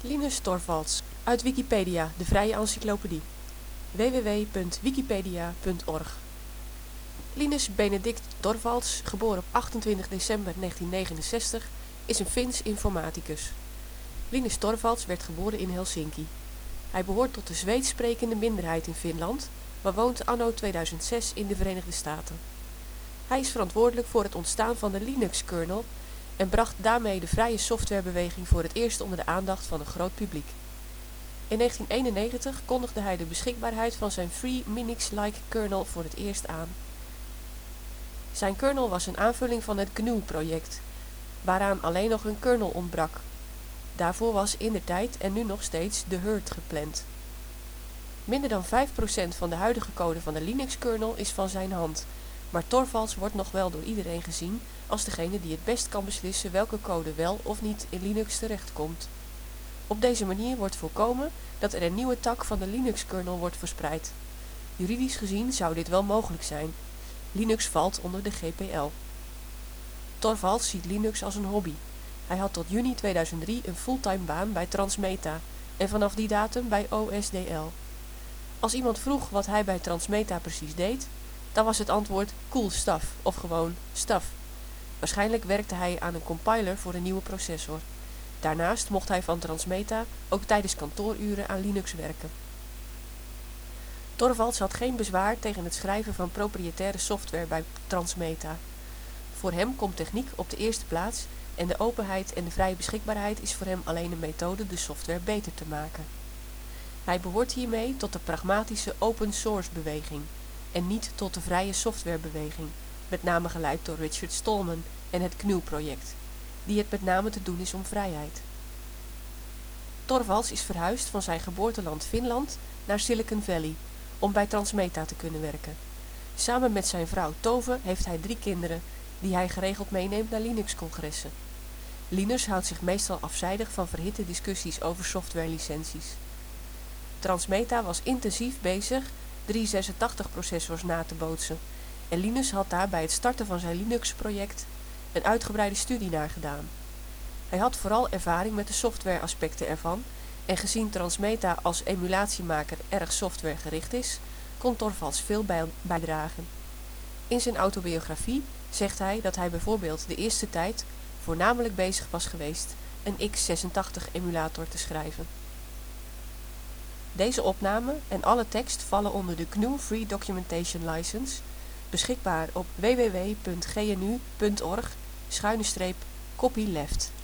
Linus Torvalds, uit Wikipedia, de vrije encyclopedie. www.wikipedia.org. Linus Benedict Torvalds, geboren op 28 december 1969, is een Fins informaticus. Linus Torvalds werd geboren in Helsinki. Hij behoort tot de Zweeds sprekende minderheid in Finland, maar woont anno 2006 in de Verenigde Staten. Hij is verantwoordelijk voor het ontstaan van de Linux-kernel en bracht daarmee de vrije softwarebeweging voor het eerst onder de aandacht van een groot publiek. In 1991 kondigde hij de beschikbaarheid van zijn Free Minix-like kernel voor het eerst aan. Zijn kernel was een aanvulling van het GNU-project, waaraan alleen nog een kernel ontbrak. Daarvoor was indertijd en nu nog steeds de herd gepland. Minder dan 5% van de huidige code van de Linux-kernel is van zijn hand, maar Torvalds wordt nog wel door iedereen gezien als degene die het best kan beslissen welke code wel of niet in Linux terechtkomt. Op deze manier wordt voorkomen dat er een nieuwe tak van de Linux-kernel wordt verspreid. Juridisch gezien zou dit wel mogelijk zijn. Linux valt onder de GPL. Torvalds ziet Linux als een hobby. Hij had tot juni 2003 een fulltime baan bij Transmeta en vanaf die datum bij OSDL. Als iemand vroeg wat hij bij Transmeta precies deed, dan was het antwoord cool stuff of gewoon stuff. Waarschijnlijk werkte hij aan een compiler voor een nieuwe processor. Daarnaast mocht hij van Transmeta ook tijdens kantooruren aan Linux werken. Torvalds had geen bezwaar tegen het schrijven van propriëtaire software bij Transmeta. Voor hem komt techniek op de eerste plaats en de openheid en de vrije beschikbaarheid is voor hem alleen een methode de software beter te maken. Hij behoort hiermee tot de pragmatische open source beweging en niet tot de vrije softwarebeweging, met name geleid door Richard Stallman en het GNU-project, die het met name te doen is om vrijheid. Torvalds is verhuisd van zijn geboorteland Finland naar Silicon Valley om bij Transmeta te kunnen werken. Samen met zijn vrouw Tove heeft hij 3 kinderen die hij geregeld meeneemt naar Linux-congressen. Linus houdt zich meestal afzijdig van verhitte discussies over softwarelicenties. Transmeta was intensief bezig 386-processors na te bootsen en Linus had daar bij het starten van zijn Linux-project een uitgebreide studie naar gedaan. Hij had vooral ervaring met de softwareaspecten ervan en gezien Transmeta als emulatiemaker erg softwaregericht is, kon Torvalds veel bijdragen. In zijn autobiografie zegt hij dat hij bijvoorbeeld de eerste tijd voornamelijk bezig was geweest een x86-emulator te schrijven. Deze opname en alle tekst vallen onder de GNU Free Documentation License, beschikbaar op www.gnu.org/copyleft.